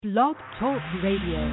Blog Talk Radio.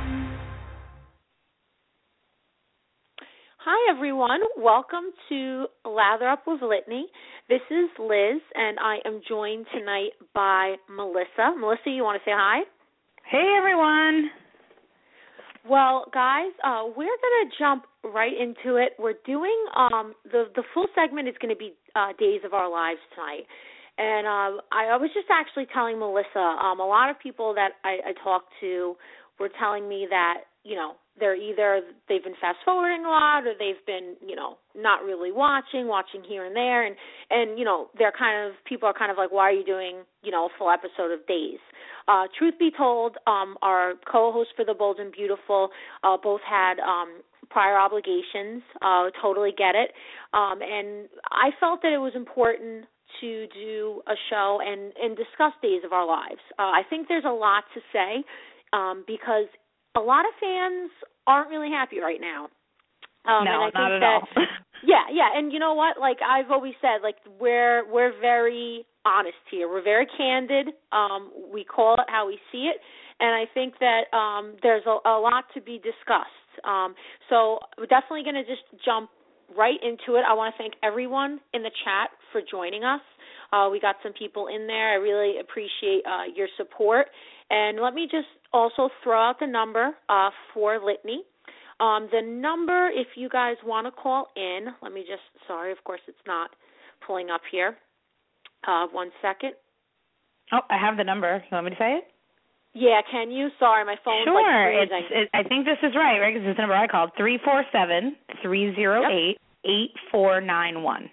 Hi, everyone. Welcome to Lather Up with Litany. This is Liz, and I am joined tonight by Melissa. Melissa, you want to say hi? Hey, everyone. Well, guys, we're going to jump right into it. We're doing the full segment is going to be Days of Our Lives tonight. And I was just actually telling Melissa, a lot of people that I talked to were telling me that, they've been fast forwarding a lot, or they've been, not really watching here and there, and people are kind of like, why are you doing, a full episode of Days? Truth be told, our co-hosts for The Bold and Beautiful both had prior obligations. Totally get it, and I felt that it was important to do a show and discuss Days of Our Lives. I think there's a lot to say because a lot of fans aren't really happy right now. No, and I not think at that, all. yeah, and you know what? Like I've always said, like we're very honest here. We're very candid. We call it how we see it, and I think that there's a lot to be discussed. So we're definitely going to just jump right into it. I want to thank everyone in the chat for joining us. We got some people in there. I really appreciate your support. And let me just also throw out the number for Litany. The number, if you guys want to call in, of course it's not pulling up here. 1 second. Oh, I have the number. You want me to say it? Yeah, can you? Sorry, my phone's freezing. I think this is right? Because it's the number I called, 347-308-8491.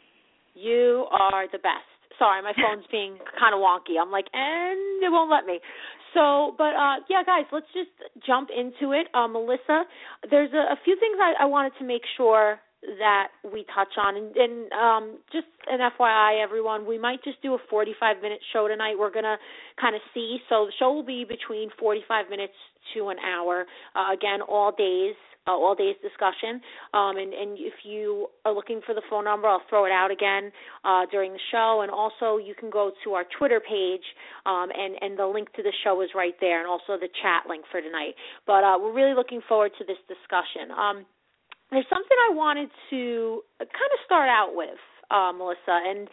You are the best. Sorry, my phone's being kind of wonky. I'm like, and it won't let me. So, but yeah, guys, let's just jump into it. Melissa, there's a few things I wanted to make sure that we touch on. And just an FYI, everyone, we might just do a 45-minute show tonight. We're going to kind of see. So the show will be between 45 minutes to an hour. Again, all days discussion. And if you are looking for the phone number, I'll throw it out again during the show. And also you can go to our Twitter page, and the link to the show is right there, and also the chat link for tonight. But we're really looking forward to this discussion. There's something I wanted to kind of start out with, Melissa, and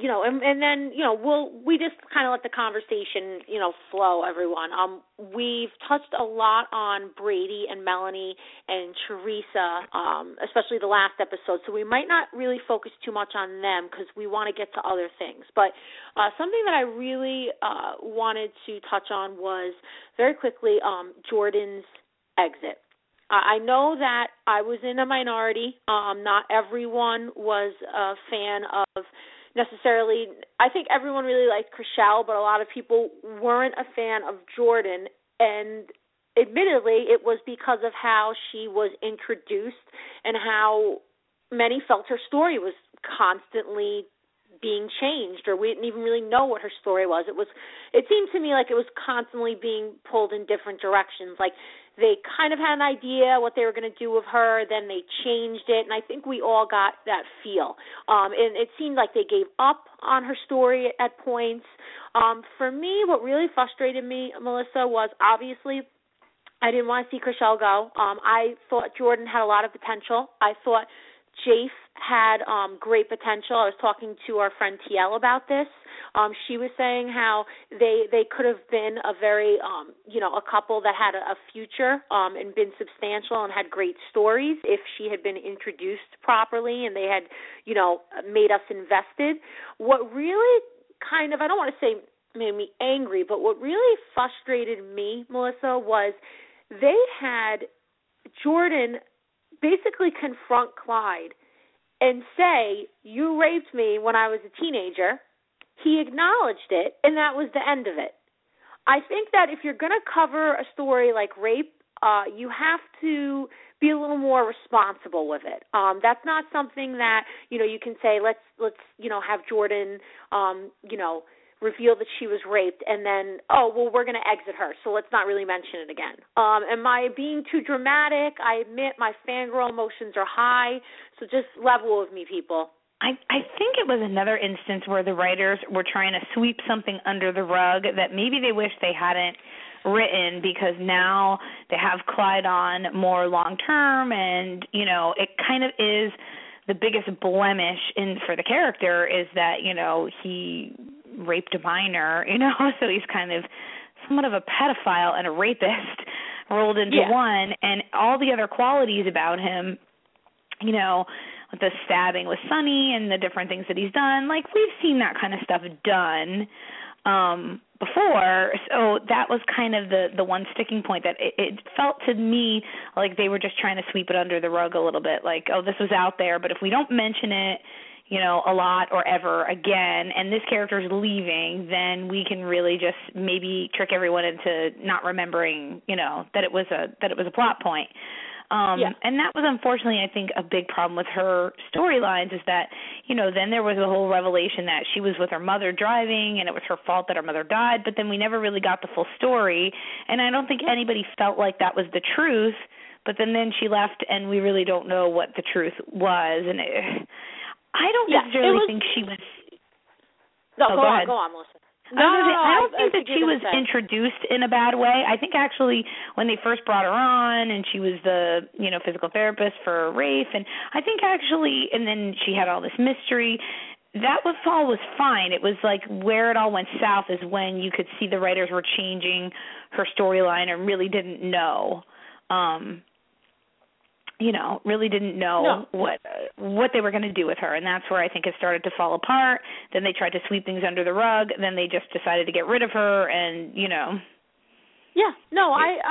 then we just kind of let the conversation flow. Everyone, we've touched a lot on Brady and Melanie and Teresa, especially the last episode. So we might not really focus too much on them because we want to get to other things. But something that I really wanted to touch on was very quickly Jordan's exit. I know that I was in a minority. Not everyone was a fan of necessarily. I think everyone really liked Chrishell, but a lot of people weren't a fan of Jordan. And admittedly, it was because of how she was introduced and how many felt her story was constantly being changed, or we didn't even really know what her story was. It seemed to me like it was constantly being pulled in different directions. Like they kind of had an idea what they were going to do with her, then they changed it, and I think we all got that feel. And it seemed like they gave up on her story at points. For me, what really frustrated me, Melissa, was obviously I didn't want to see Chrishell go. I thought Jordan had a lot of potential. I thought Jace had great potential. I was talking to our friend TL about this. She was saying how they could have been a very, a couple that had a future and been substantial and had great stories if she had been introduced properly and they had, made us invested. What really kind of, I don't want to say made me angry, but what really frustrated me, Melissa, was they had Jordan basically confront Clyde and say, you raped me when I was a teenager. He acknowledged it, and that was the end of it. I think that if you're going to cover a story like rape, you have to be a little more responsible with it. That's not something that, you can say, let's have Jordan, reveal that she was raped, and then, we're going to exit her, so let's not really mention it again. Am I being too dramatic? I admit my fangirl emotions are high, so just level with me, people. I think it was another instance where the writers were trying to sweep something under the rug that maybe they wish they hadn't written, because now they have Clyde on more long term, and it kind of is the biggest blemish for the character is that he raped a minor, so he's kind of somewhat of a pedophile and a rapist rolled into one, and all the other qualities about him, the stabbing with Sonny and the different things that he's done, like we've seen that kind of stuff done before, so that was kind of the one sticking point that it felt to me like they were just trying to sweep it under the rug a little bit, like, oh, this was out there, but if we don't mention it, a lot or ever again, and this character is leaving, then we can really just maybe trick everyone into not remembering, that it was a plot point. And that was unfortunately, I think, a big problem with her storylines is that, then there was a whole revelation that she was with her mother driving and it was her fault that her mother died, but then we never really got the full story. And I don't think anybody felt like that was the truth, but then she left and we really don't know what the truth was. And I don't necessarily think she was... No, go on, Melissa. I don't think that she was introduced in a bad way. I think actually when they first brought her on and she was the, physical therapist for Rafe, and I think actually, and then she had all this mystery, that all was fine. It was like where it all went south is when you could see the writers were changing her storyline and really didn't know. Really didn't know what they were going to do with her, and that's where I think it started to fall apart. Then they tried to sweep things under the rug. Then they just decided to get rid of her, and Yeah, no,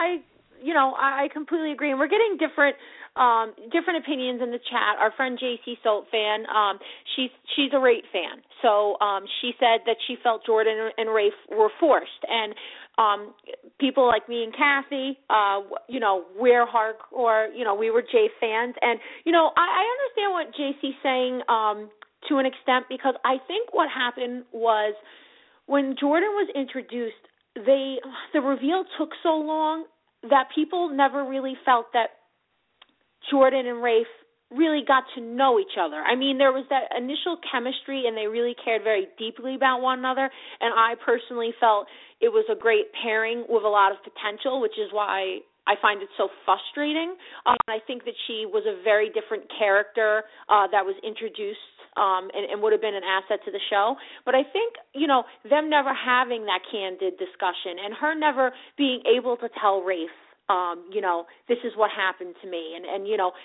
I completely agree. And we're getting different opinions in the chat. Our friend JC Soap fan, she's a Rafe fan, so she said that she felt Jordan and Rafe were forced, and people like me and Kathy, we're hardcore, we were Jay fans. And, I understand what JC's saying to an extent, because I think what happened was when Jordan was introduced, the reveal took so long that people never really felt that Jordan and Rafe really got to know each other. I mean, there was that initial chemistry and they really cared very deeply about one another, and I personally felt it was a great pairing with a lot of potential, which is why I find it so frustrating. I think that she was a very different character that was introduced and would have been an asset to the show. But I think, them never having that candid discussion and her never being able to tell Rafe, this is what happened to me. And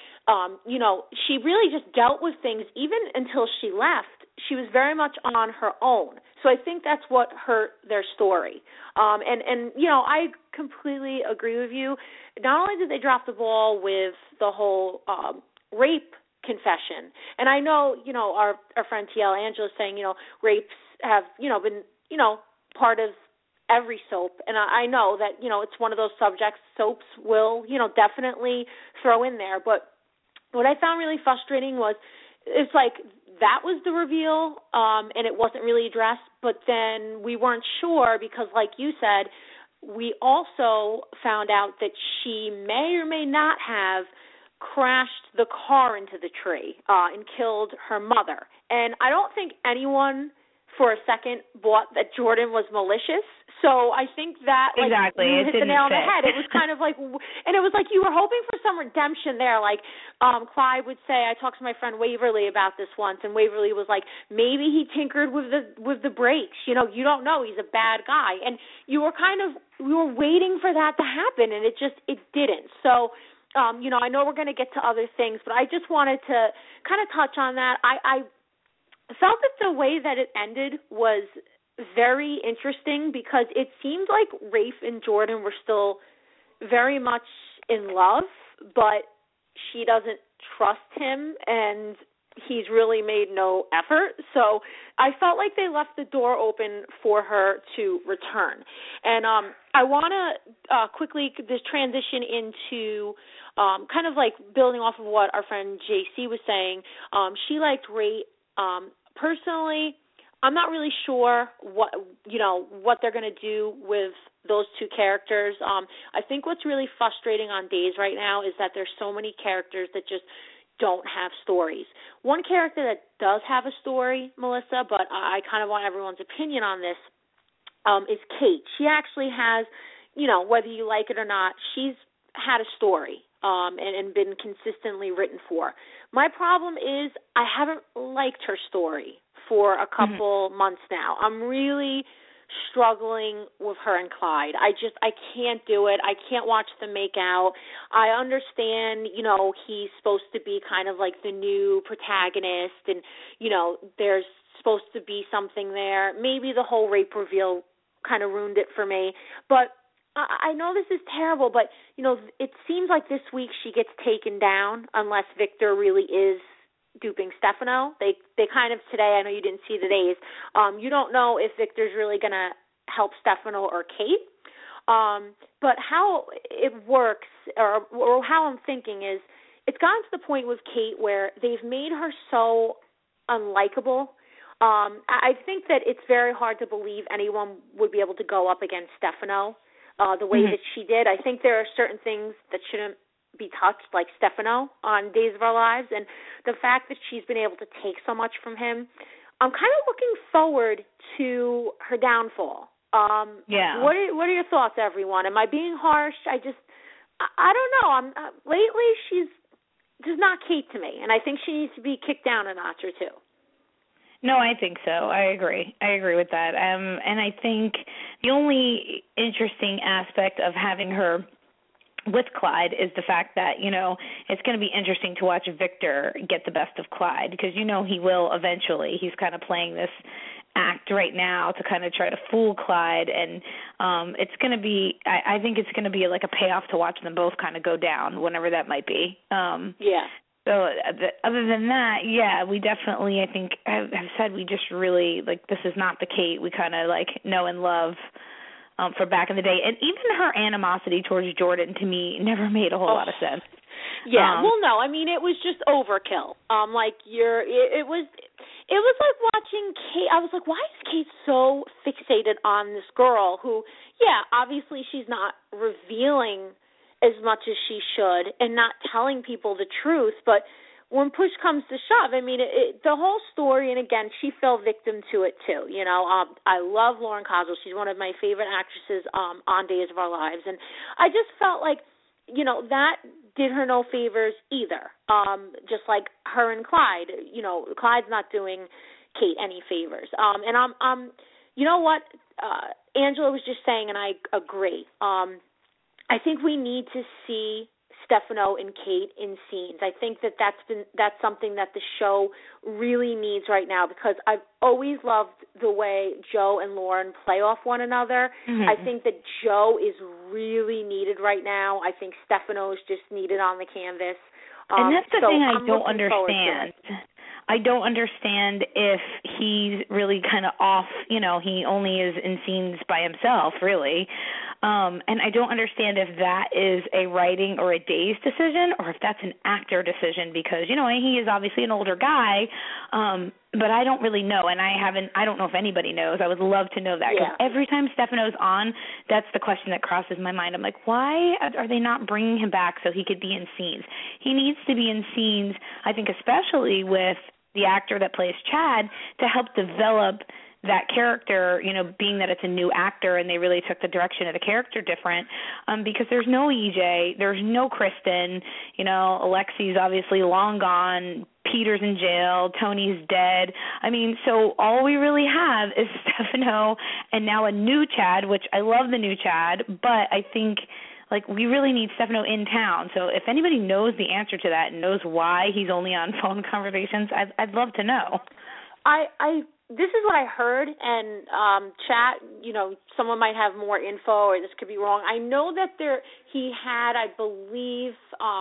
she really just dealt with things even until she left. She was very much on her own. So I think that's what hurt their story. I completely agree with you. Not only did they drop the ball with the whole rape confession, and I know, our friend TL Angela is saying, rapes have, been, part of every soap, and I know that, it's one of those subjects soaps will, definitely throw in there, but what I found really frustrating was it's like that was the reveal, and it wasn't really addressed, but then we weren't sure because, like you said, we also found out that she may or may not have crashed the car into the tree and killed her mother. And I don't think anyone for a second bought that Jordan was malicious. So I think that exactly. You hit the nail on the head. It was kind of like, and it was like you were hoping for some redemption there. Like Clyde would say, I talked to my friend Waverly about this once, and Waverly was like, maybe he tinkered with the brakes. You don't know. He's a bad guy. And we were waiting for that to happen, and it didn't. So, I know we're going to get to other things, but I just wanted to kind of touch on that. I felt that the way that it ended was very interesting because it seemed like Rafe and Jordan were still very much in love, but she doesn't trust him and he's really made no effort. So I felt like they left the door open for her to return. And I want to quickly just transition into kind of like building off of what our friend JC was saying. She liked Rafe. Personally, I'm not really sure what they're going to do with those two characters. I think what's really frustrating on Days right now is that there's so many characters that just don't have stories. One character that does have a story, Melissa, but I kind of want everyone's opinion on this, is Kate. She actually has, whether you like it or not, she's had a story and been consistently written for. My problem is I haven't liked her story for a couple months now. I'm really struggling with her and Clyde. I can't do it. I can't watch them make out. I understand, he's supposed to be kind of like the new protagonist and, there's supposed to be something there. Maybe the whole rape reveal kind of ruined it for me. But I know this is terrible, but, it seems like this week she gets taken down unless Victor really is duping Stefano. They kind of today, I know you didn't see the days, you don't know if Victor's really going to help Stefano or Kate. But how it works or how I'm thinking is it's gotten to the point with Kate where they've made her so unlikable. I think that it's very hard to believe anyone would be able to go up against Stefano the way that she did. I think there are certain things that shouldn't be touched, like Stefano on Days of Our Lives, and the fact that she's been able to take so much from him. I'm kind of looking forward to her downfall. What are your thoughts, everyone? Am I being harsh? I don't know. Lately she's just not Kate to me, and I think she needs to be kicked down a notch or two. No, I think so. I agree with that. And I think the only interesting aspect of having her with Clyde is the fact that, it's going to be interesting to watch Victor get the best of Clyde because, he will eventually. He's kind of playing this act right now to kind of try to fool Clyde, and it's going to be, I think it's going to be like a payoff to watch them both kind of go down, whenever that might be. So other than that, we definitely, I think, have said we just really, this is not the Kate we kind of, know and love for back in the day. And even her animosity towards Jordan, to me, never made a whole lot of sense. Yeah, no, I mean, it was just overkill. It was like watching Kate. I was like, why is Kate so fixated on this girl who, obviously she's not revealing as much as she should and not telling people the truth, but when push comes to shove, I mean, the whole story, and again, she fell victim to it too. I love Lauren Cosgrove. She's one of my favorite actresses on Days of Our Lives, and I just felt like, that did her no favors either. Just like her and Clyde, Clyde's not doing Kate any favors. And I'm you know what, Angela was just saying, and I agree. I think we need to see Stefano and Kate in scenes. I think that's something that the show really needs right now because I've always loved the way Joe and Lauren play off one another. I think that Joe is really needed right now. I think Stefano is just needed on the canvas. And that's the thing I don't understand. I don't understand if he's really kind of off, he only is in scenes by himself, really. And I don't understand if that is a writing or a Days decision or if that's an actor decision because, he is obviously an older guy, but I don't really know, and I don't know if anybody knows. I would love to know that because every time Stefano's on, that's the question that crosses my mind. I'm like, why are they not bringing him back so he could be in scenes? He needs to be in scenes, I think especially with the actor that plays Chad, to help develop that character, being that it's a new actor and they really took the direction of the character different, because there's no EJ, there's no Kristen, Alexi's obviously long gone, Peter's in jail, Tony's dead. I mean, so all we really have is Stefano and now a new Chad, which I love the new Chad, but I think we really need Stefano in town. So if anybody knows the answer to that and knows why he's only on phone conversations, I'd love to know. This is what I heard, and chat, someone might have more info, or this could be wrong. I know that he had, I believe,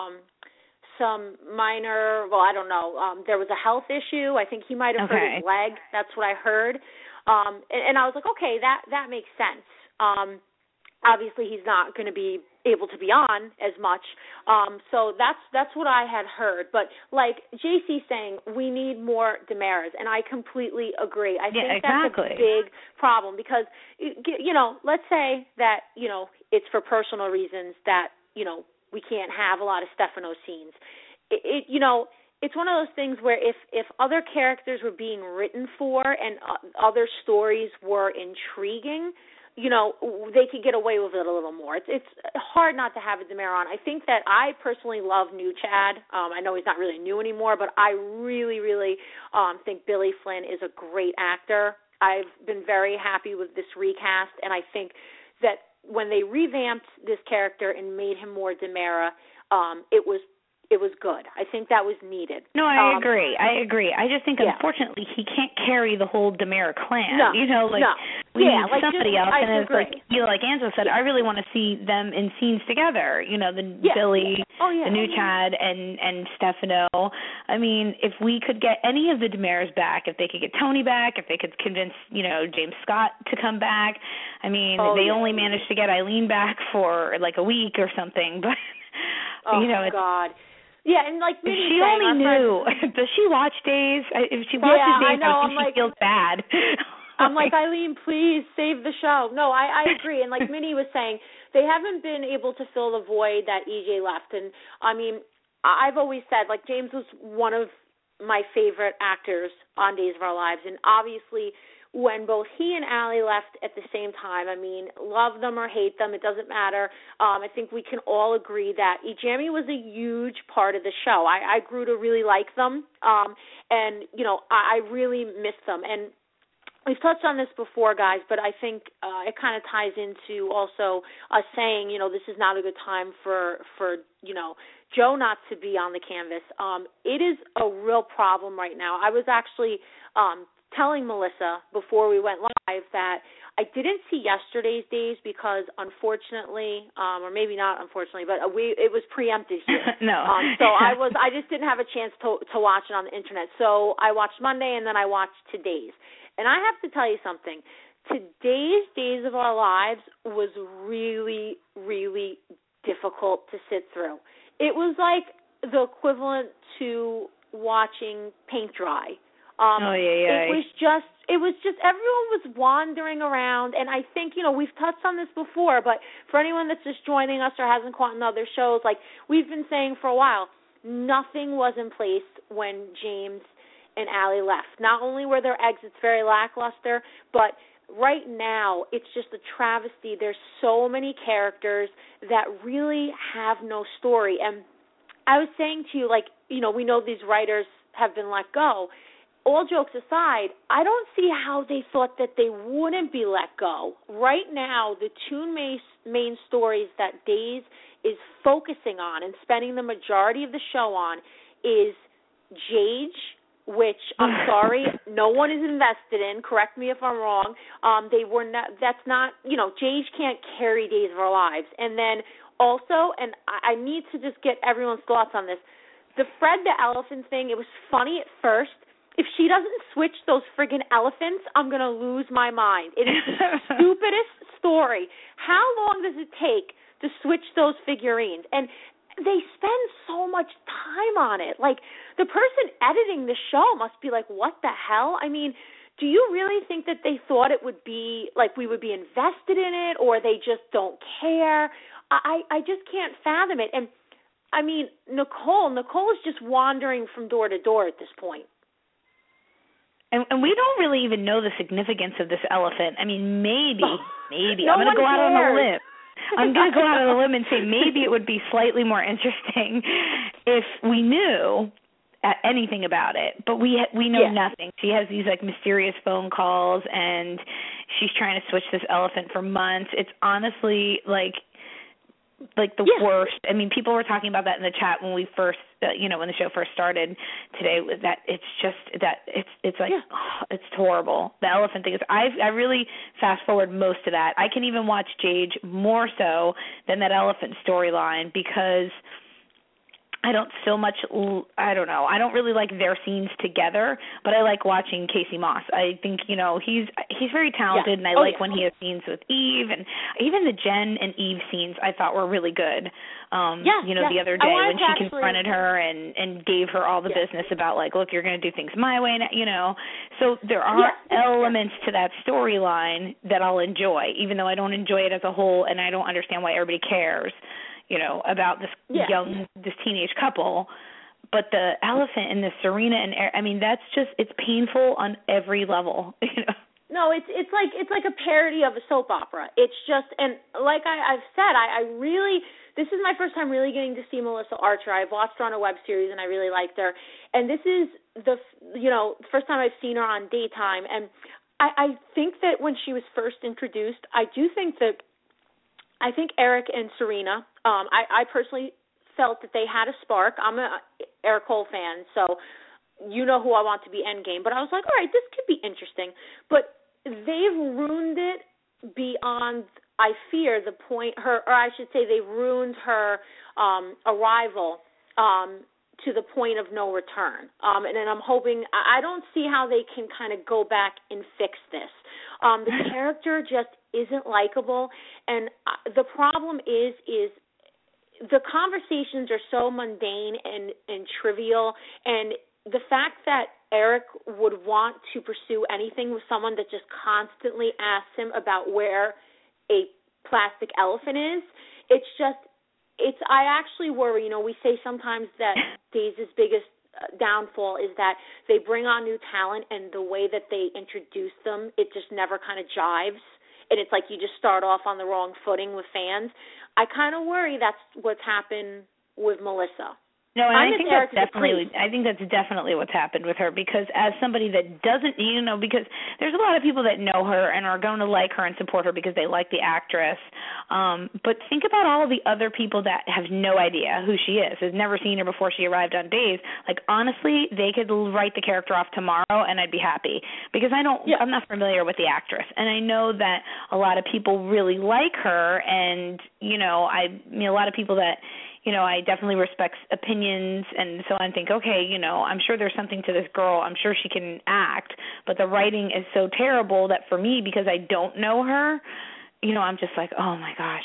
some minor, I don't know, there was a health issue. I think he might have hurt his leg. That's what I heard. And I was like, okay, that makes sense. Obviously, he's not going to be able to be on as much. So that's what I had heard. But like JC saying, we need more Damaras, and I completely agree. I think that's a big problem because, let's say that, it's for personal reasons that, we can't have a lot of Stefano scenes. It's one of those things where if other characters were being written for and other stories were intriguing, they could get away with it a little more. It's hard not to have a Demare on. I think that I personally love new Chad. I know he's not really new anymore, but I really, really think Billy Flynn is a great actor. I've been very happy with this recast, and I think that when they revamped this character and made him more Demare, it was good. I think that was needed. No, I agree. I just think, unfortunately, he can't carry the whole Demare clan. No, we need somebody else. And it's like Angela said, I really want to see them in scenes together. Billy, the new Chad, and Stefano. I mean, if we could get any of the Demares back, if they could get Tony back, if they could convince, James Scott to come back. I mean, they only managed to get Eileen back for like a week or something, but God. Yeah, and like Minnie, she only knew. Does she watch Days? If she watches Days, I think she feels bad. I'm like, Eileen, please save the show. No, I agree. And like Minnie was saying, they haven't been able to fill the void that EJ left. And I mean, I've always said, like, James was one of my favorite actors on Days of Our Lives, and obviously when both he and Allie left at the same time, I mean, love them or hate them, it doesn't matter. I think we can all agree that Jamie was a huge part of the show. I grew to really like them, and, I really miss them. And we've touched on this before, guys, but I think it kind of ties into also us saying, this is not a good time for Joe not to be on the canvas. It is a real problem right now. I was actually telling Melissa before we went live that I didn't see yesterday's Days because unfortunately, or maybe not unfortunately, but it was preempted here. No. So I just didn't have a chance to watch it on the internet. So I watched Monday and then I watched today's. And I have to tell you something. Today's Days of Our Lives was really, really difficult to sit through. It was like the equivalent to watching paint dry. It was just everyone was wandering around, and I think, we've touched on this before, but for anyone that's just joining us or hasn't caught in other shows, like we've been saying for a while, nothing was in place when James and Allie left. Not only were their exits very lackluster, but right now it's just a travesty. There's so many characters that really have no story. And I was saying to you, we know these writers have been let go. All jokes aside, I don't see how they thought that they wouldn't be let go. Right now, the two main stories that Days is focusing on and spending the majority of the show on is Jage, which I'm sorry, no one is invested in. Correct me if I'm wrong. They were not. That's not. Jage can't carry Days of Our Lives. And then also, and I need to just get everyone's thoughts on this. The Fred the Elephant thing. It was funny at first. If she doesn't switch those friggin' elephants, I'm going to lose my mind. It is the stupidest story. How long does it take to switch those figurines? And they spend so much time on it. Like, the person editing the show must be like, what the hell? I mean, do you really think that they thought it would be, like, we would be invested in it, or they just don't care? I just can't fathom it. And, I mean, Nicole is just wandering from door to door at this point. And we don't really even know the significance of this elephant. I mean, maybe no I'm going to go out on a limb. I'm going to go out on a limb and say maybe it would be slightly more interesting if we knew anything about it. But we know nothing. She has these mysterious phone calls, and she's trying to switch this elephant for months. It's honestly like the worst. I mean, people were talking about that in the chat when we first, when the show first started today. That it's just that it's horrible. The elephant thing is, I really fast forward most of that. I can even watch Jage more so than that elephant storyline because I don't know. I don't really like their scenes together, but I like watching Casey Moss. I think, he's very talented, and I like when he has scenes with Eve, and even the Jen and Eve scenes I thought were really good. The other day when she confronted her and gave her all the business about, look, you're going to do things my way, So there are elements to that storyline that I'll enjoy, even though I don't enjoy it as a whole, and I don't understand why everybody cares. About this teenage couple, but the elephant and the Serena and I mean, that's just, it's painful on every level. No, it's like a parody of a soap opera. It's just, and like I've said, I really, this is my first time really getting to see Melissa Archer. I've watched her on a web series and I really liked her, and this is the first time I've seen her on daytime. And I think that when she was first introduced, I think Eric and Serena, I personally felt that they had a spark. I'm a Eric Cole fan, so you know who I want to be Endgame. But I was like, all right, this could be interesting. But they've ruined it beyond, I fear, the point, they've ruined her arrival to the point of no return. And then I'm hoping, I don't see how they can kind of go back and fix this. The character just isn't likable, and the problem is the conversations are so mundane and trivial, and the fact that Eric would want to pursue anything with someone that just constantly asks him about where a plastic elephant is, I actually worry. We say sometimes that Days' biggest downfall is that they bring on new talent, and the way that they introduce them, it just never kind of jives, and it's like you just start off on the wrong footing with fans. I kind of worry that's what's happened with Melissa. No, and I think that's definitely what's happened with her, because as somebody that doesn't, because there's a lot of people that know her and are going to like her and support her because they like the actress. But think about all of the other people that have no idea who she is, has never seen her before she arrived on Days. Like, honestly, they could write the character off tomorrow and I'd be happy, because I'm not familiar with the actress. And I know that a lot of people really like her, and, a lot of people that, I definitely respect opinions, and so I think, okay, I'm sure there's something to this girl. I'm sure she can act, but the writing is so terrible that for me, because I don't know her, I'm just like, oh my gosh,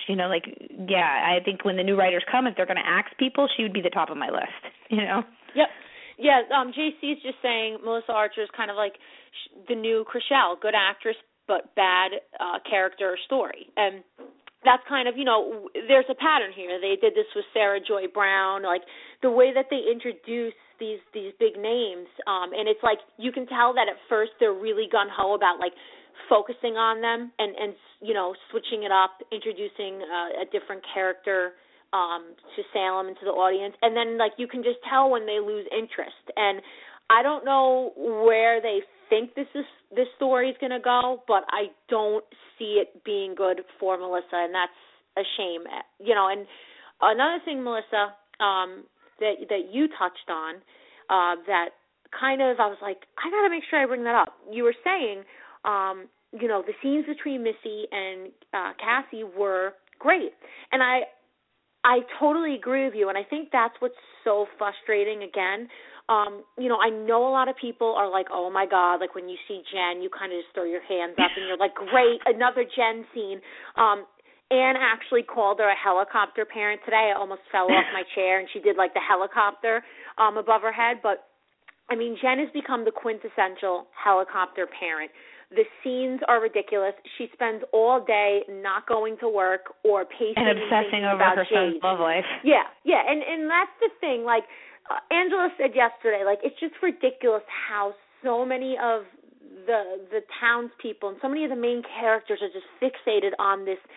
I think when the new writers come, if they're going to axe people, she would be the top of my list, Yep. Yeah, JC's just saying Melissa Archer is kind of like the new Chrishell, good actress, but bad character or story. And that's kind of, there's a pattern here. They did this with Sarah Joy Brown, like the way that they introduce these big names, and it's like you can tell that at first they're really gung-ho about like focusing on them and switching it up, introducing a different character to Salem and to the audience, and then like you can just tell when they lose interest. And I don't know where they think this story is going to go, but I don't see it being good for Melissa, and that's a shame. And another thing, Melissa, that you touched on, that kind of I was like, I got to make sure I bring that up. You were saying, the scenes between Missy and Cassie were great, and I totally agree with you, and I think that's what's so frustrating again. I know a lot of people are like, oh my God, like when you see Jen, you kind of just throw your hands up and you're like, great, another Jen scene. Anne actually called her a helicopter parent today. I almost fell off my chair, and she did like the helicopter above her head. But, I mean, Jen has become the quintessential helicopter parent. The scenes are ridiculous. She spends all day not going to work or pacing and obsessing over her son's love life. Yeah, and that's the thing. Like, Angela said yesterday, like, it's just ridiculous how so many of the townspeople and so many of the main characters are just fixated on this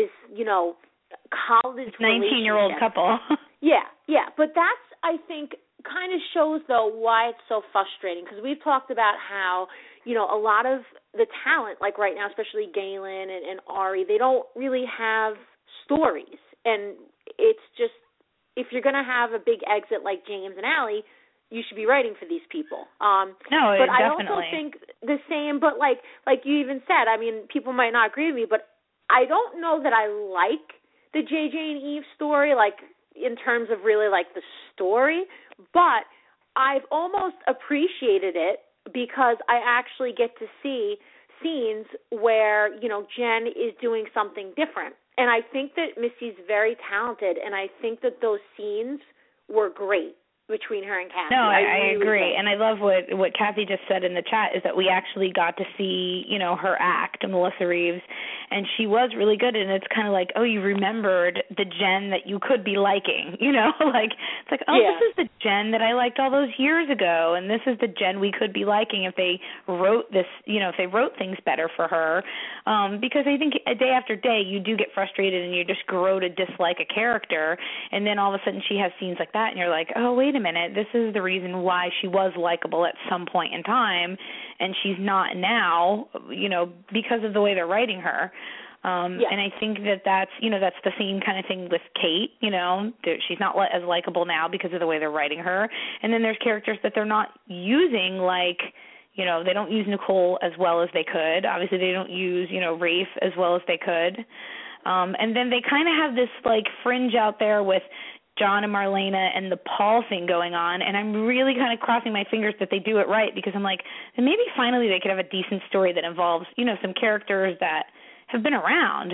college 19-year-old couple. Yeah, but that's, I think, kind of shows, though, why it's so frustrating, because we've talked about how, a lot of the talent, like right now, especially Galen and Ari, they don't really have stories, and it's just, if you're going to have a big exit like James and Allie, you should be writing for these people. No, but definitely. I also think the same, but like you even said, I mean, people might not agree with me, but I don't know that I like the JJ and Eve story, like in terms of really like the story, but I've almost appreciated it because I actually get to see scenes where, Jen is doing something different. And I think that Missy's very talented, and I think that those scenes were great. between her and Kathy. No, I really agree. do. And I love what Kathy just said in the chat is that we actually got to see, her act, Melissa Reeves, and she was really good. And it's kind of like, oh, you remembered the Jen that you could be liking, like it's like, oh, yeah. This is the Jen that I liked all those years ago, and this is the Jen we could be liking if they wrote this, if they wrote things better for her. Because I think day after day you do get frustrated and you just grow to dislike a character, and then all of a sudden she has scenes like that, and you're like, oh, wait a minute, this is the reason why she was likable at some point in time, and she's not now, because of the way they're writing her. And I think that's the same kind of thing with Kate, she's not as likable now because of the way they're writing her. And then there's characters that they're not using, like, they don't use Nicole as well as they could. Obviously they don't use, Rafe as well as they could. And then they kind of have this, like, fringe out there with John and Marlena and the Paul thing going on, and I'm really kind of crossing my fingers that they do it right, because I'm like, maybe finally they could have a decent story that involves, some characters that have been around,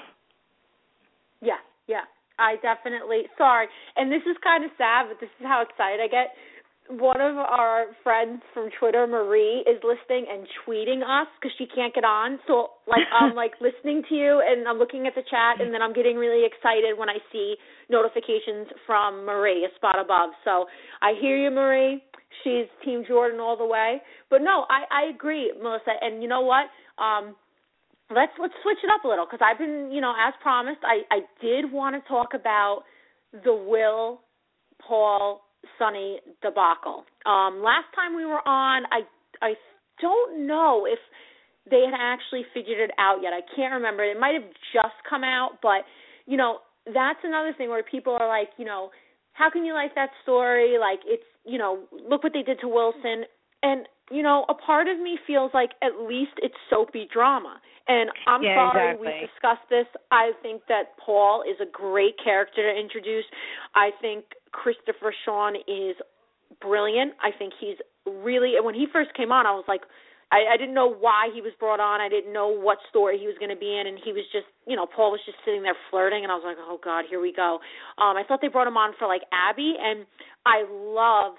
Yeah, I definitely, sorry, and this is kind of sad, but this is how excited I get. One of our friends from Twitter, Marie, is listening and tweeting us because she can't get on. So, I'm, listening to you, and I'm looking at the chat, and then I'm getting really excited when I see notifications from Marie, a spot above. So I hear you, Marie. She's Team Jordan all the way. But, no, I agree, Melissa. And you know what? Let's switch it up a little, because I've been, as promised, I did want to talk about the Will, Paul, Sonny debacle. Last time we were on, I don't know if they had actually figured it out yet. I can't remember. It might have just come out, but, that's another thing where people are like, how can you like that story? Like, it's, look what they did to Wilson. And, a part of me feels like at least it's soapy drama. And I'm sorry exactly. We've discussed this. I think that Paul is a great character to introduce. I think Christopher Sean is brilliant. I think he's really, when he first came on, I was like, I didn't know why he was brought on. I didn't know what story he was going to be in, and he was just, Paul was just sitting there flirting, and I was like, oh, God, here we go. I thought they brought him on for, Abby, and I love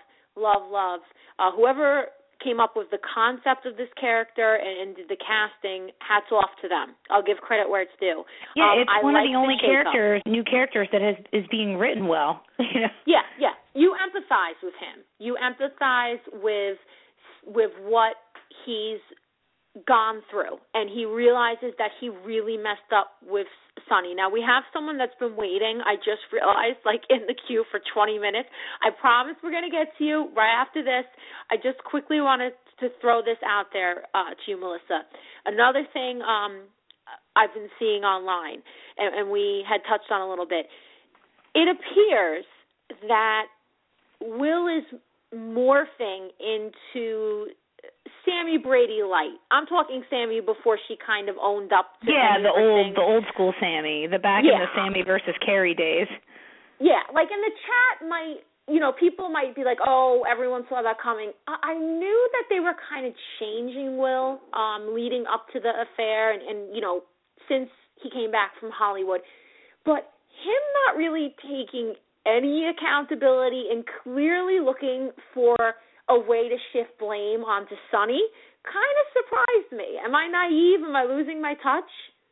whoever came up with the concept of this character and did the casting. Hats off to them. I'll give credit where it's due. Yeah, it's one of the only new characters that is being written well. Yeah. You empathize with him. You empathize with what he's gone through, and he realizes that he really messed up with Sonny. Now, we have someone that's been waiting, I just realized, in the queue for 20 minutes. I promise we're going to get to you right after this. I just quickly wanted to throw this out there to you, Melissa. Another thing I've been seeing online, and we had touched on a little bit, it appears that Will is morphing into Sammy Brady light. I'm talking Sammy before she kind of owned up to the old school Sammy, the back in the Sammy versus Carrie days. Yeah, in the chat people might be like, oh, everyone saw that coming. I knew that they were kind of changing Will leading up to the affair and since he came back from Hollywood. But him not really taking any accountability and clearly looking for a way to shift blame onto Sonny kind of surprised me. Am I naive? Am I losing my touch?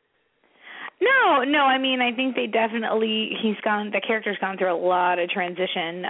No. I mean, I think the character's gone through a lot of transition.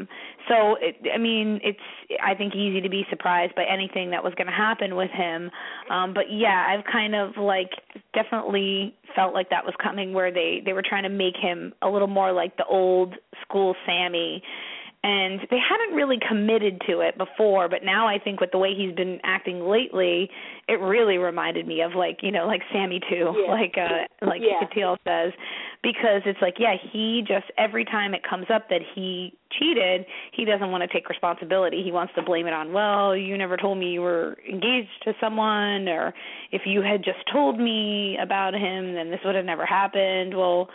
It's I think easy to be surprised by anything that was going to happen with him. But yeah, I've kind of definitely felt like that was coming, where they were trying to make him a little more like the old school Sammy. And they hadn't really committed to it before, but now I think with the way he's been acting lately, it really reminded me of Sammy too, Katil says, because it's he just, every time it comes up that he cheated, he doesn't want to take responsibility. He wants to blame it on, well, you never told me you were engaged to someone, or if you had just told me about him, then this would have never happened. Well,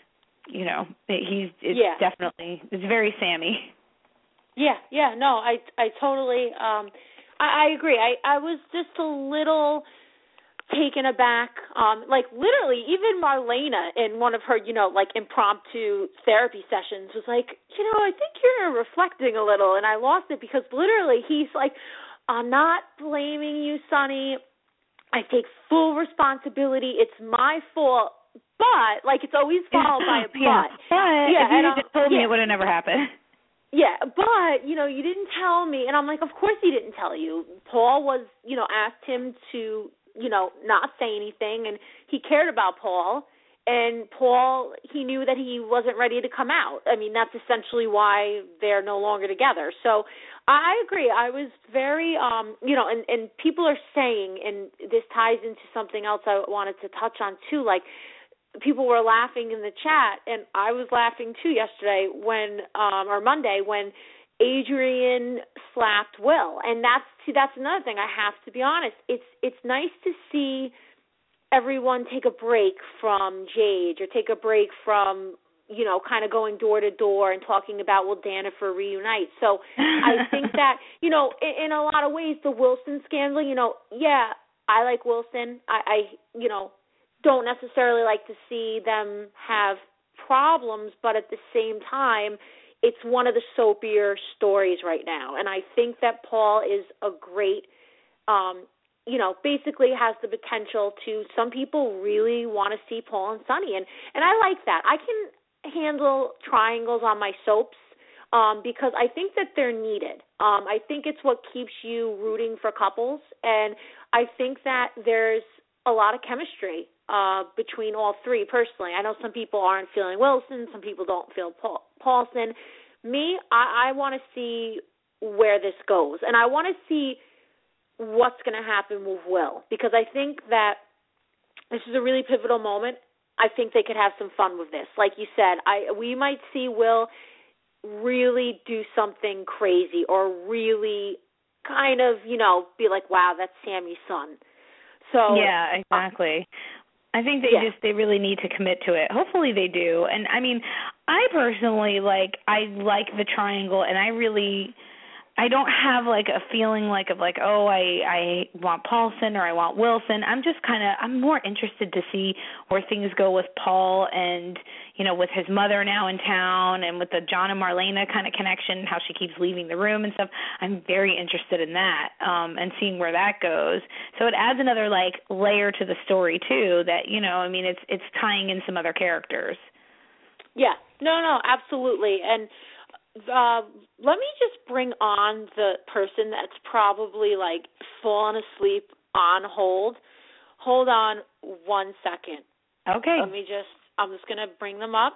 it's very Sammy. Yeah, no, I totally, I agree. I was just a little, taken aback. Like literally, even Marlena in one of her, like impromptu therapy sessions was like, I think you're reflecting a little, and I lost it because literally he's like, I'm not blaming you, Sonny. I take full responsibility. It's my fault. But, like, it's always followed by a but. But if you just told me, it would have never happened. Yeah, but, you didn't tell me. And I'm like, of course he didn't tell you. Paul was, asked him to, not say anything, and he cared about Paul. And Paul, he knew that he wasn't ready to come out. I mean, that's essentially why they're no longer together. So I agree. I was very, and people are saying, and this ties into something else I wanted to touch on too, like people were laughing in the chat, and I was laughing too yesterday or Monday when Adrian slapped Will. And that's another thing. I have to be honest. It's nice to see everyone take a break from Jade or take a break from, kind of going door to door and talking about will Danifer reunite. So I think that, in a lot of ways, the Wilson scandal, yeah, I like Wilson. I don't necessarily like to see them have problems, but at the same time, it's one of the soapier stories right now. And I think that Paul is a great, basically has the potential to, some people really want to see Paul and Sonny. And I like that. I can handle triangles on my soaps because I think that they're needed. I think it's what keeps you rooting for couples. And I think that there's a lot of chemistry between all three, personally. I know some people aren't feeling Wilson. Some people don't feel Paulson. Me, I want to see where this goes. And I want to see what's going to happen with Will, because I think that this is a really pivotal moment. I think they could have some fun with this. Like you said, we might see Will really do something crazy or really kind of, be like, wow, that's Sammy's son. So yeah, exactly. I think they really need to commit to it. Hopefully they do. And I mean, I personally I like the triangle, and I don't have a feeling I want Paulson or I want Wilson. I'm more interested to see where things go with Paul and, with his mother now in town and with the John and Marlena kind of connection, how she keeps leaving the room and stuff. I'm very interested in that and seeing where that goes. So it adds another layer to the story too that, it's tying in some other characters. Yeah, no, absolutely. And let me just bring on the person that's probably fallen asleep on hold. Hold on 1 second. Okay. I'm just going to bring them up.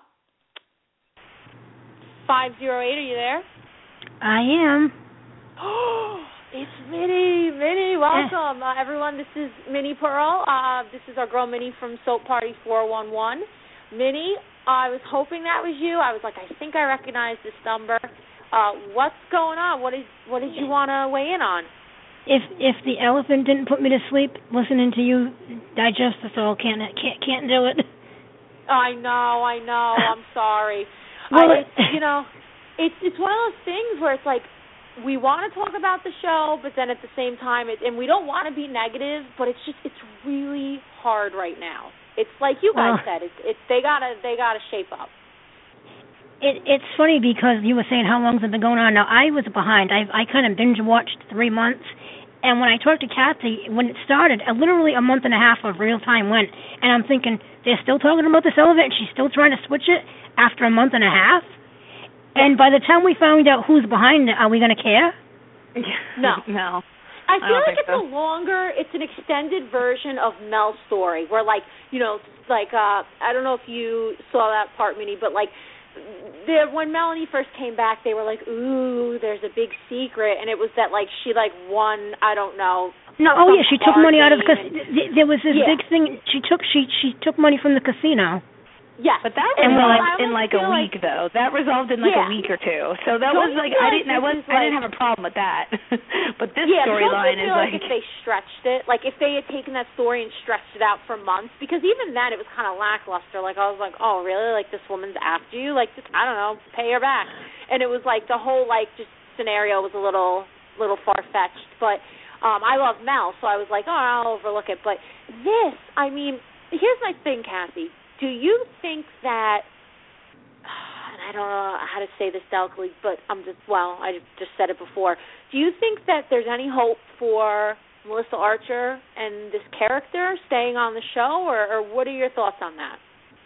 508, are you there? I am. Oh, it's Minnie. Minnie, welcome. Everyone, this is Minnie Pearl. This is our girl Minnie from Soap Party 411. Minnie, I was hoping that was you. I was like, I think I recognize this number. What's going on? What did you want to weigh in on? If the elephant didn't put me to sleep, listening to you digest the soul can't do it. I know. I'm sorry. Well, it's one of those things where it's like we want to talk about the show, but then at the same time, and we don't want to be negative, but it's really hard right now. It's like you guys said. They gotta shape up. It's funny because you were saying how long has it been going on. Now I was behind. I kind of binge watched 3 months, and when I talked to Kathy when it started, literally a month and a half of real time went, and I'm thinking they're still talking about this elephant, and she's still trying to switch it after a month and a half. And by the time we found out who's behind it, are we going to care? No. I feel like it's an extended version of Mel's story where, I don't know if you saw that part, Minnie, but, when Melanie first came back, they were like, ooh, there's a big secret, and it was that, she, won, I don't know. No, she took money out of the casino. There was this big thing. She took money from the casino. Yes. But that was in a week, though. That resolved in a week or two. So that was I didn't have a problem with that. But this storyline is if they stretched it, if they had taken that story and stretched it out for months, because even then it was kind of lackluster. I was like, oh, really? This woman's after you? Just, I don't know, pay her back. And it was the whole just scenario was a little far-fetched. But I love Mel, so I was like, oh, I'll overlook it. But this, I mean, here's my thing, Kathy. Do you think that, and I don't know how to say this delicately, but I just said it before. Do you think that there's any hope for Melissa Archer and this character staying on the show, or what are your thoughts on that?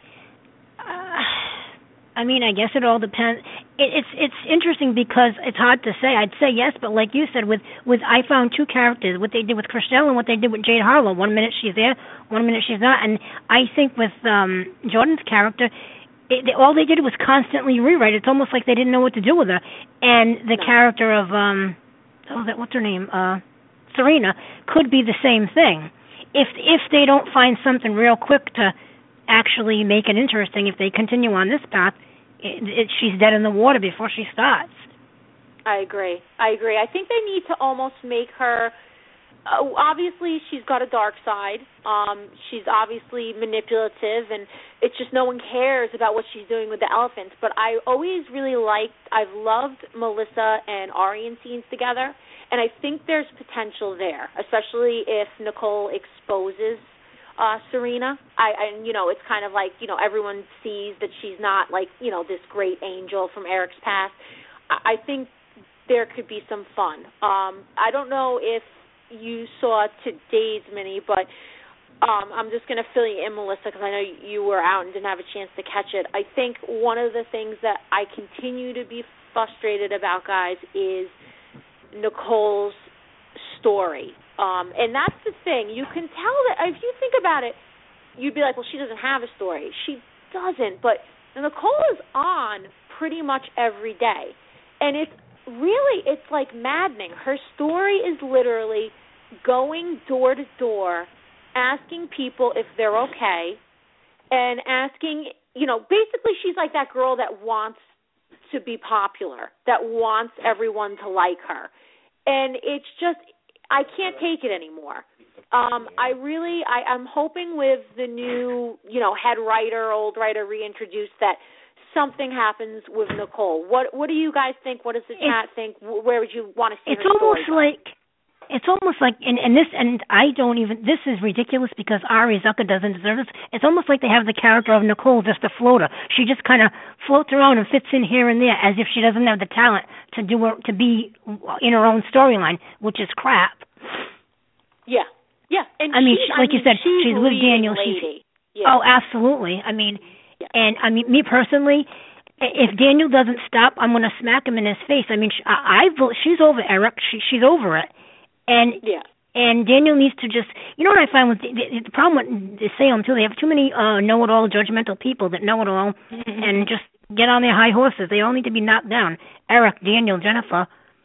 I mean, I guess it all depends. It's interesting because it's hard to say. I'd say yes, but like you said, with I found two characters, what they did with Christelle and what they did with Jade Harlow. 1 minute she's there, 1 minute she's not. And I think with Jordan's character, all they did was constantly rewrite. It's almost like they didn't know what to do with her. And the character of what's her name? Serena could be the same thing. If they don't find something real quick to actually make it interesting, if they continue on this path, she's dead in the water before she starts. I agree. I think they need to almost make her, obviously she's got a dark side. She's obviously manipulative, and it's just no one cares about what she's doing with the elephants. But I've loved Melissa and Ari in scenes together, and I think there's potential there, especially if Nicole exposes Serena. It's kind of like, everyone sees that she's not like, this great angel from Eric's past. I think there could be some fun. I don't know if you saw today's mini, but I'm just going to fill you in, Melissa, because I know you were out and didn't have a chance to catch it. I think one of the things that I continue to be frustrated about, guys, is Nicole's story. And that's the thing. You can tell that if you think about it, you'd be like, well, she doesn't have a story. She doesn't. But Nicole is on pretty much every day. And it's like maddening. Her story is literally going door to door, asking people if they're okay, and asking, basically she's like that girl that wants to be popular, that wants everyone to like her. And it's just, I can't take it anymore. I'm hoping with the new, head writer, old writer reintroduced, that something happens with Nicole. What do you guys think? What does the chat think? Where would you want to see her story? It's almost like, this is ridiculous because Ari Zucker doesn't deserve this. It's almost like they have the character of Nicole just a floater. She just kind of floats around and fits in here and there as if she doesn't have the talent to be in her own storyline, which is crap. Yeah. And like you said, she's with Daniel. Oh, absolutely. Me personally, if Daniel doesn't stop, I'm going to smack him in his face. She's over Eric. She's over it. And Daniel needs to just, what I find with the problem with Salem too, they have too many know-it-all, judgmental people that know it all and just get on their high horses. They all need to be knocked down. Eric, Daniel, Jennifer.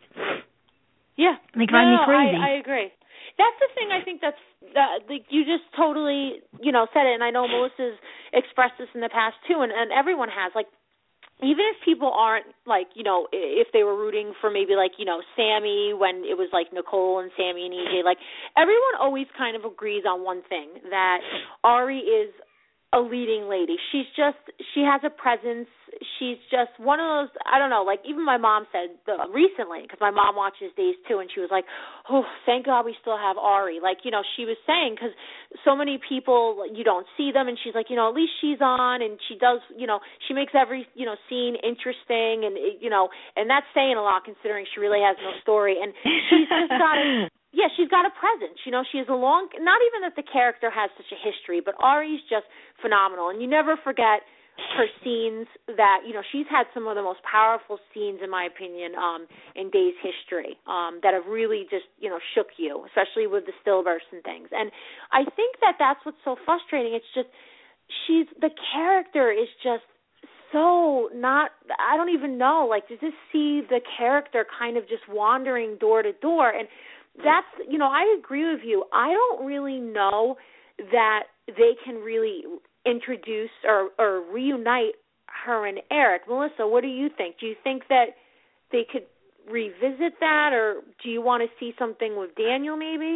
Yeah, they drive me crazy. I agree. That's the thing. I think you just totally said it, and I know Melissa's expressed this in the past too, and everyone has. Like, even if people aren't, like, if they were rooting for maybe, like, Sammy when it was, like, Nicole and Sammy and EJ, like, everyone always kind of agrees on one thing, that Ari is a leading lady. She has a presence. She's just one of those, I don't know, like, even my mom said recently, because my mom watches Days too, and she was like, oh, thank God we still have Ari. Like, she was saying, because so many people, you don't see them, and she's like, at least she's on, and she does, she makes every, scene interesting, and, and that's saying a lot considering she really has no story, and she's just got she's got a presence. She has a not even that the character has such a history, but Ari's just phenomenal, and you never forget her scenes that, she's had some of the most powerful scenes, in my opinion, in Days history, that have really just, shook you, especially with the stillbursts and things. And I think that that's what's so frustrating. It's just, the character is just so not, I don't even know, like, to just see the character kind of just wandering door to door. And that's, I agree with you. I don't really know that they can really introduce or reunite her and Eric. Melissa, what do you think? Do you think that they could revisit that, or do you want to see something with Daniel maybe?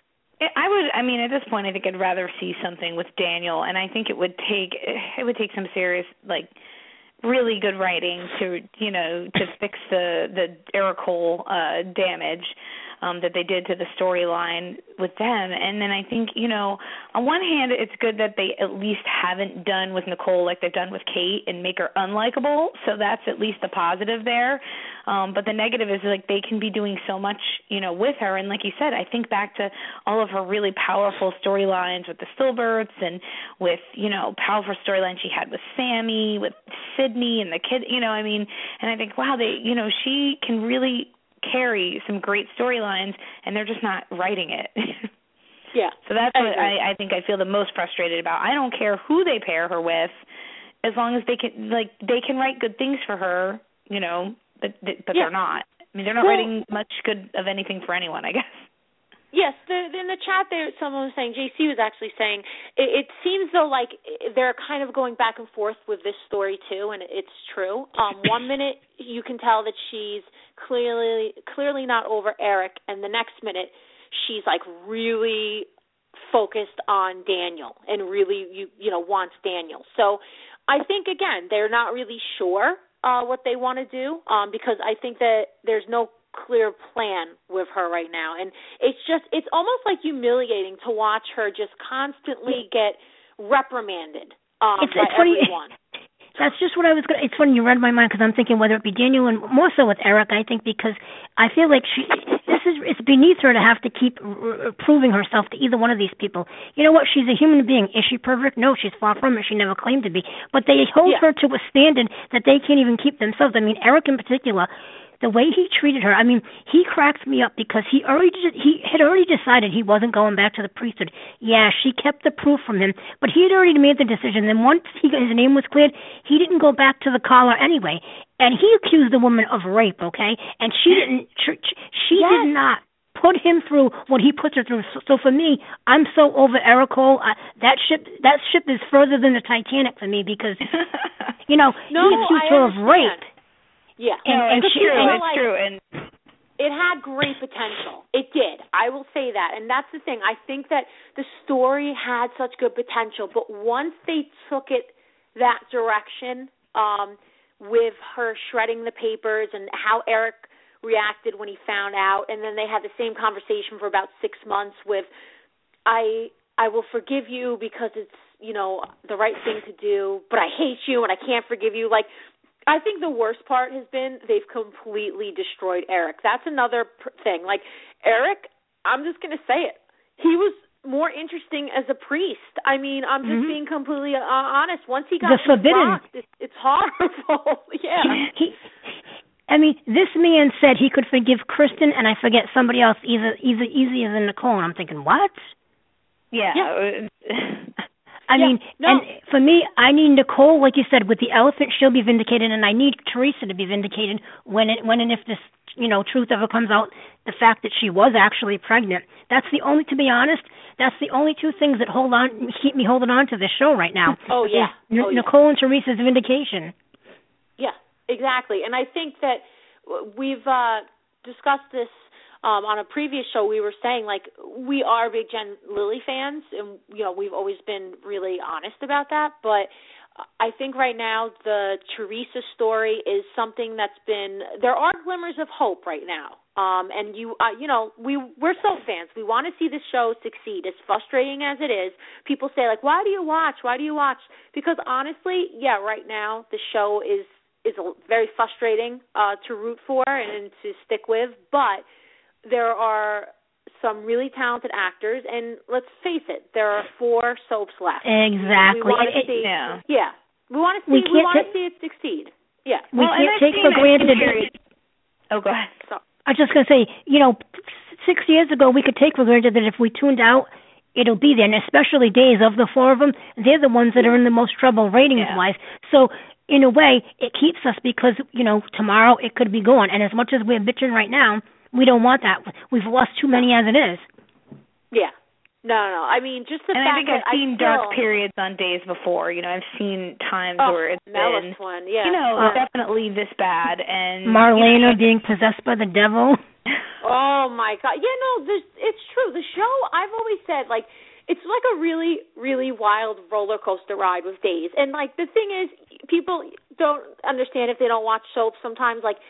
At this point, I think I'd rather see something with Daniel, and I think it would take some serious, like, really good writing to fix the Eric Cole damage. that they did to the storyline with them. And then I think, on one hand, it's good that they at least haven't done with Nicole like they've done with Kate and make her unlikable. So that's at least a positive there. But the negative is like they can be doing so much, with her. And like you said, I think back to all of her really powerful storylines with the Stillbirths and with, powerful storylines she had with Sammy, with Sydney and the kid, and I think, wow, she can really carry some great storylines, and they're just not writing it. Yeah. So that's what I think I feel the most frustrated about. I don't care who they pair her with, as long as they can write good things for her, but they're not. I mean, they're not writing much good of anything for anyone, I guess. Yes, in the chat there, someone was saying, JC was actually saying, it seems though like they're kind of going back and forth with this story too, and it's true. 1 minute you can tell that she's clearly not over Eric, and the next minute she's like really focused on Daniel and really wants Daniel. So I think again they're not really sure what they want to do because I think that there's no clear plan with her right now, and it's almost like humiliating to watch her just constantly get reprimanded by everyone. That's just what I was going to... It's funny, you read my mind, because I'm thinking whether it be Daniel and more so with Eric, I think, because I feel like it's beneath her to have to keep proving herself to either one of these people. You know what? She's a human being. Is she perfect? No, she's far from it. She never claimed to be. But they hold her to a standard that they can't even keep themselves. I mean, Eric in particular... The way he treated her, I mean, he cracks me up because he had already decided he wasn't going back to the priesthood. Yeah, she kept the proof from him, but he had already made the decision. Then once his name was cleared, he didn't go back to the collar anyway. And he accused the woman of rape, okay? And she didn't. She did not put him through what he puts her through. So for me, I'm so over Eric Cole. That ship is further than the Titanic for me because, he accused her of rape. Yeah, it's true. And it had great potential. It did. I will say that. And that's the thing. I think that the story had such good potential, but once they took it that direction, with her shredding the papers and how Eric reacted when he found out, and then they had the same conversation for about 6 months with, I will forgive you because it's, the right thing to do, but I hate you and I can't forgive you. Like, I think the worst part has been they've completely destroyed Eric. That's another thing. Like, Eric, I'm just going to say it. He was more interesting as a priest. I mean, I'm just being completely honest. Once he got rocked, it's horrible. Yeah. This man said he could forgive Kristen, and I forget somebody else, either easier than Nicole. And I'm thinking, what? Yeah. And for me, I need Nicole, like you said, with the elephant, she'll be vindicated, and I need Teresa to be vindicated when and if this, truth ever comes out, the fact that she was actually pregnant. That's the only, to be honest, that's the only two things that keep me holding on to this show right now. Oh, yeah. Nicole and Teresa's vindication. Yeah, exactly. And I think that we've discussed this on a previous show. We were saying, like, we are big Jen Lilly fans, and, we've always been really honest about that. But I think right now the Teresa story is something that's there are glimmers of hope right now. And we're soap fans. We want to see this show succeed. As frustrating as it is, people say, like, why do you watch? Because honestly, right now the show is very frustrating to root for and to stick with, but there are some really talented actors, and let's face it, there are 4 soaps left. Exactly. We want to see, we want to see it succeed. Yeah. We can't take for granted. Oh, go ahead. I was just going to say, 6 years ago, we could take for granted that if we tuned out, it'll be there, and especially Days, of the 4 of them, they're the ones that are in the most trouble ratings-wise. So, in a way, it keeps us because, tomorrow it could be gone, and as much as we're bitching right now, we don't want that. We've lost too many as it is. Yeah. No. I mean, just the fact that I think I've seen dark periods on Days before. I've seen times where it's been, one. Yeah. Definitely this bad. And Marlena being possessed by the devil. Oh, my God. Yeah, no, it's true. The show, I've always said, like, it's like a really, really wild roller coaster ride with Days. And, like, the thing is, people don't understand if they don't watch soaps sometimes, like,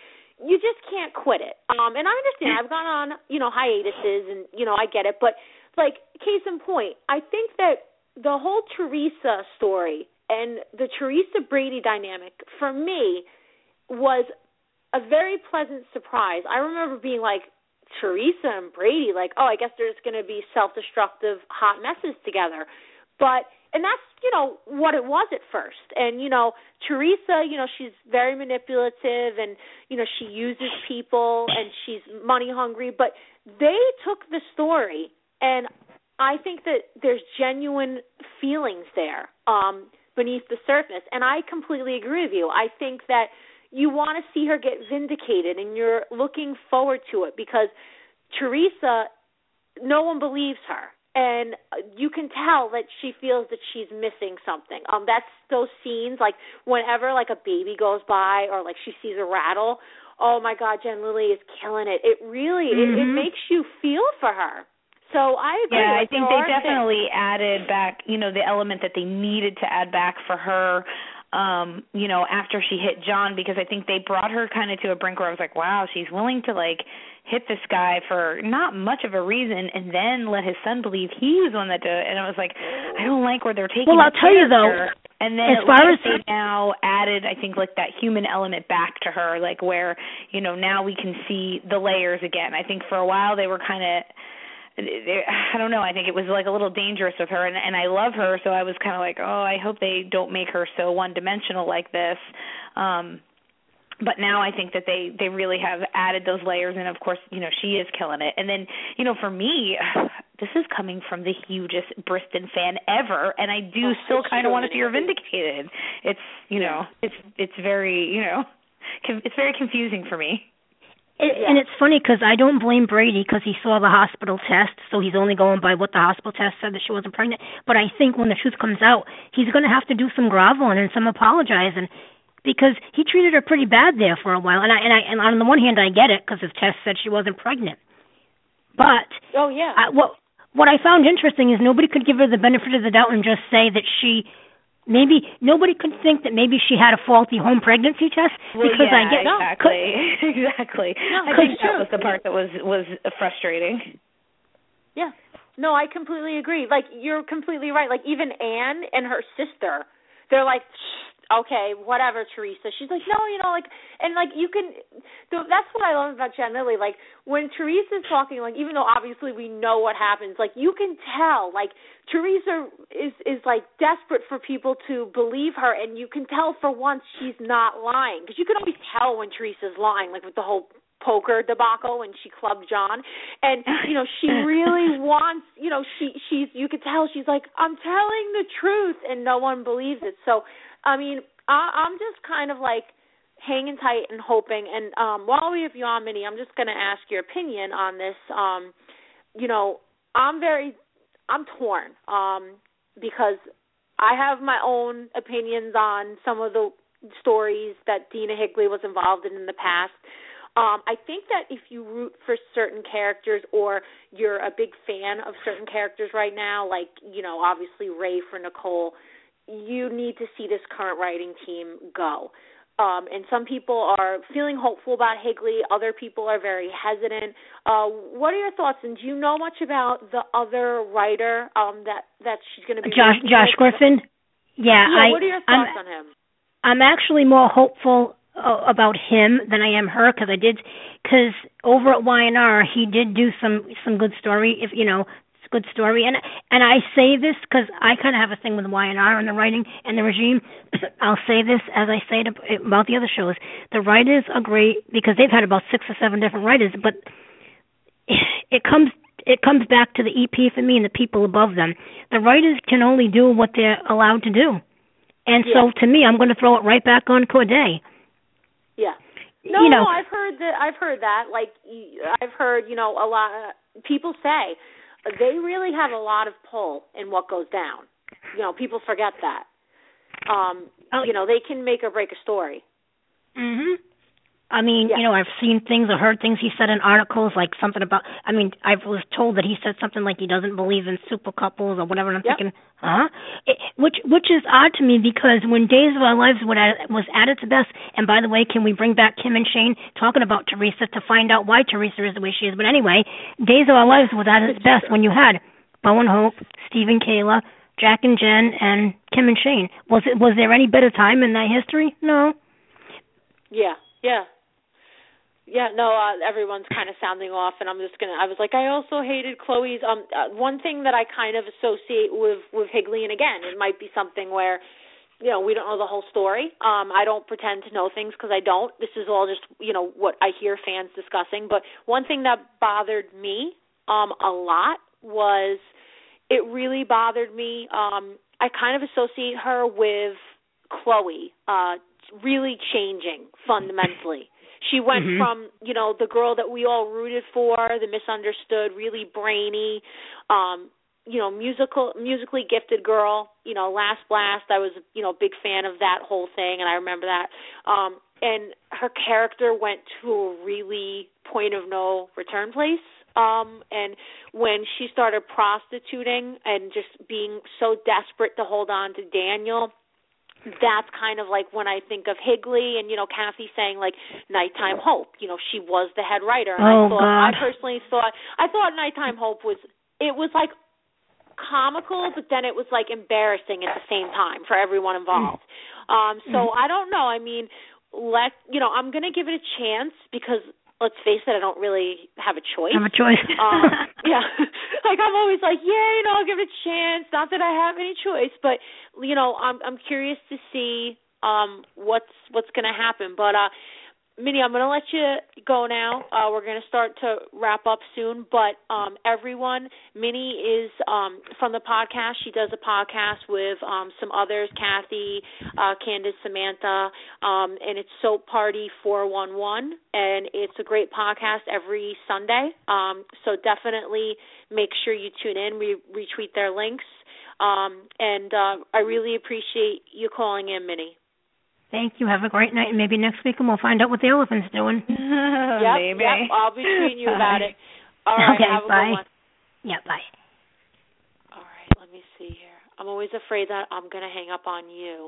you just can't quit it. And I understand. I've gone on, hiatuses, and I get it. But like, case in point, I think that the whole Teresa story and the Teresa Brady dynamic for me was a very pleasant surprise. I remember being like, Teresa and Brady, like, oh, I guess there's going to be self-destructive hot messes together. And that's, what it was at first. And, Teresa, she's very manipulative and, she uses people and she's money hungry. But they took the story, and I think that there's genuine feelings there beneath the surface. And I completely agree with you. I think that you want to see her get vindicated, and you're looking forward to it because Teresa, no one believes her. And you can tell that she feels that she's missing something. That's those scenes, like whenever like a baby goes by or like she sees a rattle, oh my God, Jen Lilly is killing it. It really, it makes you feel for her. So I agree. Yeah, I think they definitely added back, the element that they needed to add back for her, after she hit John, because I think they brought her kind of to a brink where I was like, wow, she's willing to like hit this guy for not much of a reason and then let his son believe he was the one that did it. And I was like, I don't like where they're taking Well, I'll tell you though, and then as far as they now added, I think, like that human element back to her, like where, now we can see the layers again. I think for a while they were kind of, I don't know, I think it was like a little dangerous with her, and I love her, so I was kind of like, oh, I hope they don't make her so one-dimensional like this. But now I think that they really have added those layers, and of course, she is killing it. And then, for me, this is coming from the hugest Briston fan ever, and I do still kind of want to see her vindicated. It's, it's very, it's very confusing for me. And it's funny because I don't blame Brady because he saw the hospital test, so he's only going by what the hospital test said that she wasn't pregnant. But I think when the truth comes out, he's going to have to do some groveling and some apologizing because he treated her pretty bad there for a while. And on the one hand, I get it because his test said she wasn't pregnant. But what I found interesting is nobody could give her the benefit of the doubt and just say that maybe nobody could think that maybe she had a faulty home pregnancy test because I get exactly. No, I think that was the part that was frustrating. Yeah. No, I completely agree. Like, you're completely right. Like, even Anne and her sister, they're like, okay, whatever, Teresa. She's like, no, and like you can. That's what I love about Jen Lilly. Like when Teresa's talking, like even though obviously we know what happens, like you can tell, like Teresa is like desperate for people to believe her, and you can tell for once she's not lying because you can always tell when Teresa's lying, like with the whole poker debacle when she clubbed John, and she really wants, she's you could tell she's like, I'm telling the truth, and no one believes it. So I mean, I'm just kind of like hanging tight and hoping. And while we have you on, Minnie, I'm just going to ask your opinion on this. I'm torn because I have my own opinions on some of the stories that Dina Higley was involved in the past. I think that if you root for certain characters or you're a big fan of certain characters right now, like, obviously Ray for Nicole, you need to see this current writing team go. And some people are feeling hopeful about Higley. Other people are very hesitant. What are your thoughts? And do you know much about the other writer that she's going to be Josh Griffin? Yeah. What are your thoughts on him? I'm actually more hopeful about him than I am her because over at Y&R he did do some good story. Good story, and I say this because I kind of have a thing with Y&R and the writing and the regime. I'll say this as I say about the other shows. The writers are great because they've had about 6 or 7 different writers, but it comes back to the EP for me and the people above them. The writers can only do what they're allowed to do, and so to me, I'm going to throw it right back on Corday. Yeah. No, I've heard that. Like I've heard, a lot of people say they really have a lot of pull in what goes down. People forget that. They can make or break a story. I mean, Yeah. I've seen things or heard things he said in articles, like something about, I was told that he said something like he doesn't believe in super couples or whatever, and I'm thinking, huh? Which is odd to me, because when Days of Our Lives was at its best, and by the way, can we bring back Kim and Shane talking about Teresa to find out why Teresa is the way she is? But anyway, Days of Our Lives was at its best when you had Bo and Hope, Steve and Kayla, Jack and Jen, and Kim and Shane. Was there any better time in that history? No. Yeah. No, everyone's kind of sounding off, and I was like, I also hated Chloe's, one thing that I kind of associate with Higley, and again, it might be something where, we don't know the whole story. I don't pretend to know things because I don't. This is all just, what I hear fans discussing, but one thing that bothered me, a lot was, it really bothered me, I kind of associate her with Chloe, really changing fundamentally. She went from, the girl that we all rooted for, the misunderstood, really brainy, musically gifted girl. Last Blast, I was, big fan of that whole thing, and I remember that. And her character went to a really point of no return place. And when she started prostituting and just being so desperate to hold on to Daniel, that's kind of like when I think of Higley and, Kathy saying, like, Nighttime Hope. She was the head writer. And I personally thought Nighttime Hope was like comical, but then it was like embarrassing at the same time for everyone involved. So I don't know. I mean, I'm going to give it a chance because, let's face it, I don't really have a choice. Yeah. Like, I'm always like, I'll give it a chance. Not that I have any choice, but, I'm curious to see what's going to happen. But, Minnie, I'm going to let you go now. We're going to start to wrap up soon. But everyone, Minnie is from the podcast. She does a podcast with some others, Kathy, Candace, Samantha, and it's Soap Party 411. And it's a great podcast every Sunday. So definitely make sure you tune in. We retweet their links. And I really appreciate you calling in, Minnie. Thank you. Have a great night, and maybe next week we'll find out what the elephant's doing. Yep, I'll be tweeting you about it. All right, okay, have a bye. good one. Yeah, bye. All right, let me see here. I'm always afraid that I'm going to hang up on you.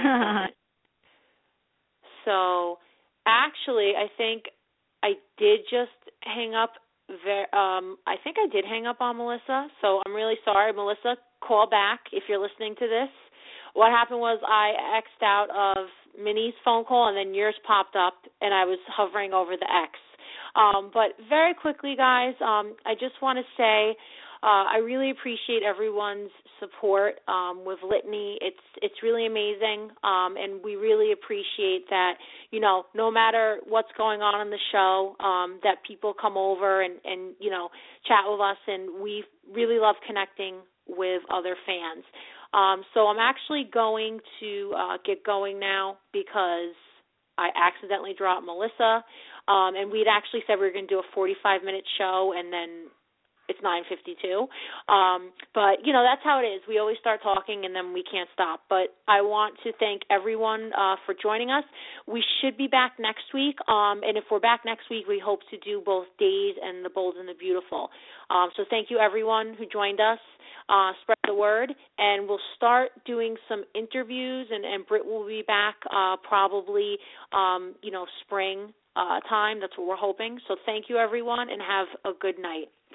So, actually, I think I did just hang up. I think I did hang up on Melissa, so I'm really sorry. Melissa, call back if you're listening to this. What happened was I X'd out of Minnie's phone call, and then yours popped up, and I was hovering over the X. But very quickly, guys, I just want to say I really appreciate everyone's support with Litany. It's really amazing, and we really appreciate that, no matter what's going on in the show, that people come over and chat with us, and we really love connecting with other fans. So I'm actually going to get going now because I accidentally dropped Melissa, and we'd actually said we were going to do a 45-minute show, and then it's 9:52. But, that's how it is. We always start talking, and then we can't stop. But I want to thank everyone for joining us. We should be back next week, and if we're back next week, we hope to do both Days and The Bold and the Beautiful. So thank you, everyone who joined us. Spread the word, and we'll start doing some interviews, and Britt will be back probably, spring time. That's what we're hoping. So thank you, everyone, and have a good night.